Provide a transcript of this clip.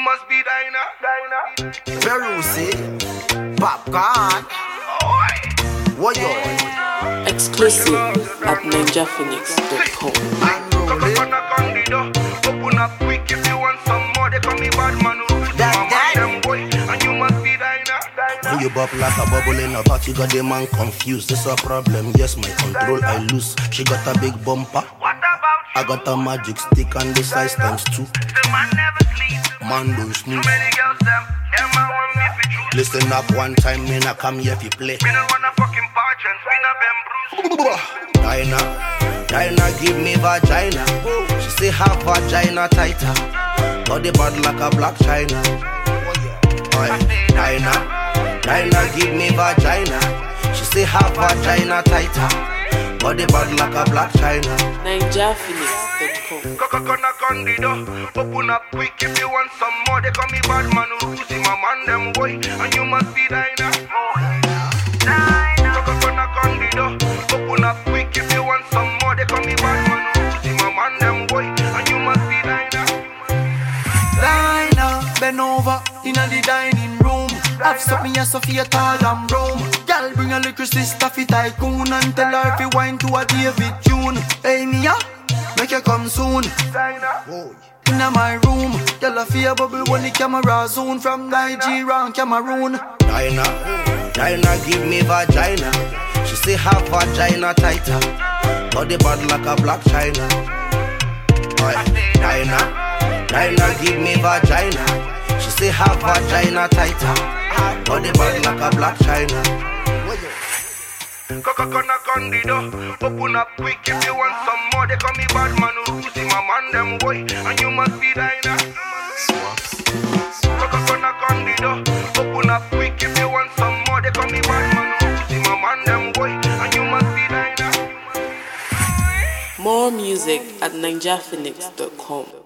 must be Dinah. Verusi, Popcorn. What you? Exclusive at ninjaphoenix.com. Open up quick if you want some more. They call me bad man who lose my mind, them boy. And you must be Dinah. When you bop like a bubble in a pot, you got the man confused. This a problem, yes, my control I lose. She got a big bumper. What about you? I got a magic stick and the size times 2. The man never sleep. Man don't snooze. Many girls them man want me for true. Listen up one time, me nah come here if you play. Me don't wanna fucking pageants, me nah been bruised. Dinah, give me vagina. She say her vagina tighter. Body bad like a black china. Dinah, give me vagina. She say her vagina tighter. Body bad like a black china. ninjaphoenix.com. Knock on the door. Open up quick if you want some more. They call me bad man who lose my man, them boy. And you must be Dinah. Knock on the door. Open up quick if you want some more. They call me bad man who lose my man, them boy. And you must be Dinah. Dinah, bend over in the dining room. Have something as Sophia tall and brown. Girl, bring a little sister fi tycoon and tell her fi wine to a David tune. Hey Mia, make you come soon. In my room, girl a fear bubble when the camera zoom from Nigeria and Cameroon. Dinah, give me vagina. She say her vagina tighter. Body bad like a black china. Dinah, give me vagina. She say her vagina tighter. Body bad like a black china. Knock on the door. Open up quick if you want some more. They call me bad man who lose my man, them boy. And you must be Dinah. Knock on the door. Open up quick if you want some more. They call me bad man who lose my man, them boy. And you must be Dinah. More music at ninjaphoenix.com.